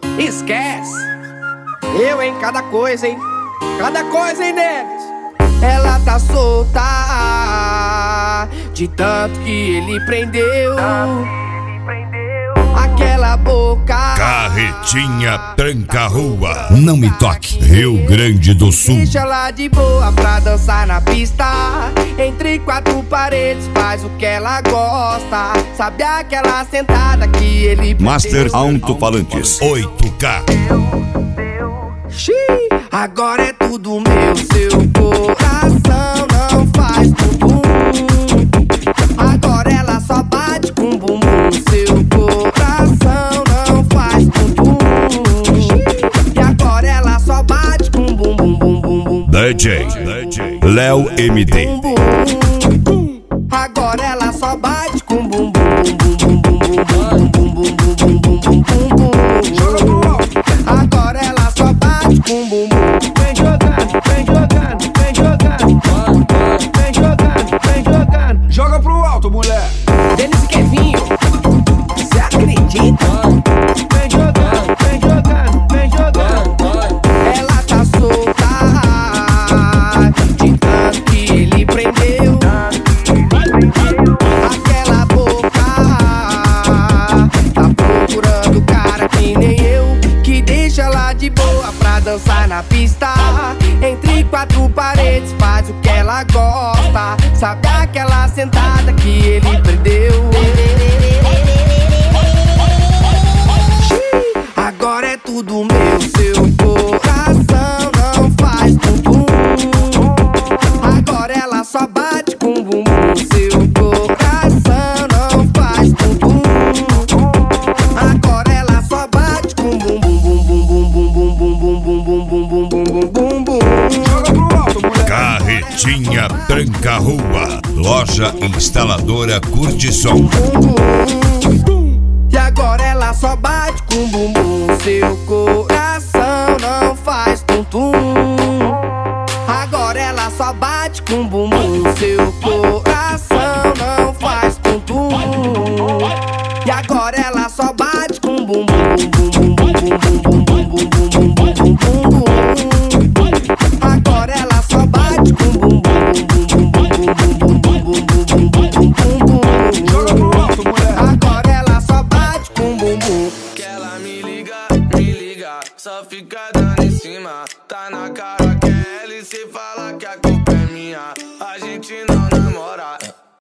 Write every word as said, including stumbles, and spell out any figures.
Esquece. Eu em cada coisa, hein? Cada coisa, hein, negas? Ela tá solta de tanto que ele prendeu. Aquela boca. Carretinha Tranca-Rua. Não me toque. Rio Grande do Sul. Deixa ela de boa pra dançar na pista. Entre quatro paredes faz o que ela gosta. Sabe aquela sentada que ele prendeu? Master Alto-Falantes oito K. Xiii, agora é tudo meu. Seu coração não faz bumbum. Agora ela só bate com bumbum. Seu coração não faz bumbum. E agora ela só bate com bumbum, bum, bum, bum. D J Léo M D. Agora ela só bate com bumbum, bum, bum, bum, bum, bum, bum, bum, bum, bum, bum, bum. Joga pro alto. Agora ela só bate com bumbum. Vem jogando, vem jogando, vem jogando. Vem jogando, vem jogando. Joga pro alto, mulher. Denis e Kevinho, cê acredita? Vem jogando, vem jogando, vem jogando. Ela tá solta de tanto que ele prendeu. Aquela boca tá procurando cara que nem eu, que deixa ela de boa pra dançar na pista. Entre quatro paredes faz o que ela gosta. Sabe aquela sentada que ele perdeu? Agora é tudo meu. Seu coração não faz bumbum. Agora ela só bate com bumbum. Seu coração não faz bumbum. Agora ela só bate com bumbum, bum, bum, bum, bum, bum, bum, bum, bum, bum, bum, bum, bum, bum. Joga pro alto, mulher. Carretinha Tranca-Rua. Loja instaladora Curtição. E agora ela só bate com bumbum. Seu coração não faz tum-tum. Agora ela só bate com bumbum. Seu coração não faz tum-tum. E agora ela só